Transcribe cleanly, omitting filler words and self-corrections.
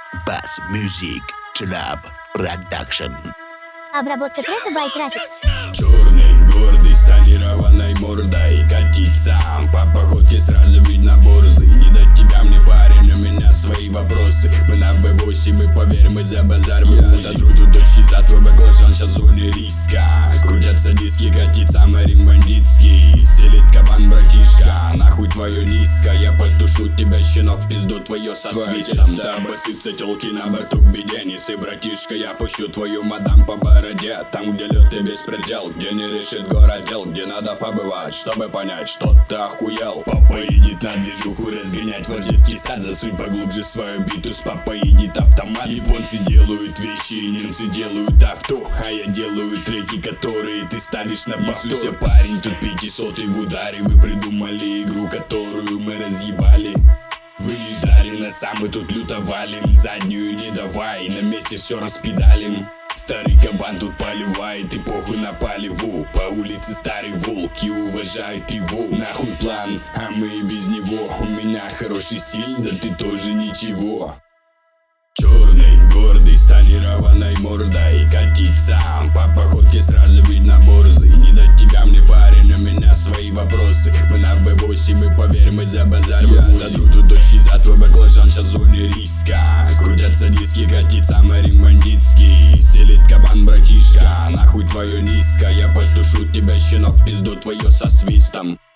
Bass Music Club Production. Обработка трека by Traffic. Черный, гордый, с тонированной мордой катится по походке сразу видно борзый. Не до тебя мне, парень, у меня свои вопросы. Мы на V8 и поверь, мы за базар в музыке. Я дотру тут дождь за твой баклажан, сейчас в зоне риска. Крутятся диски, катится Марин бандитский. Селит кабан, братишка, нахуй твое низко. Я потушу тебя, щенок, в пизду твое со свистом. Да, басится телки на борту к беде. Неси, братишка, я пущу твою мадам по бороде. Там, где лед и беспредел, где не решит город дел, где надо побывать, чтобы понять, что ты охуел. Папа едет на движуху разгонять ваш детский сад. Засунь поглубже свою биту, с папой едет автомат. Японцы делают вещи, немцы делают авто, а я делаю треки, которые ты ставишь на повтор. Несуся, парень, тут 500-й в ударе. Вы придумали игру, которую мы разъебали. Вы не ждали нас, а мы тут люто валим. Заднюю не давай, на месте все распедалим. Старый кабан тут поливает, и похуй на поливу. По улице старый волк и уважает его. Нахуй план, а мы и без него. У меня хороший стиль, да ты тоже ничего. Черный, гордый, с тонированной мордой катится по походке сразу видно борзый. Не до тебя мне, парень, у меня свои вопросы. Мы на V8 и поверь, мы за базар в музыке. Я дотру тут дождь за твой баклажан, сейчас в зоне риска. Крутятся диски, катится Марин бандитский. Селит кабан, братишка, нахуй твое низко. Я потушу тебя, щенок, в пизду твое со свистом.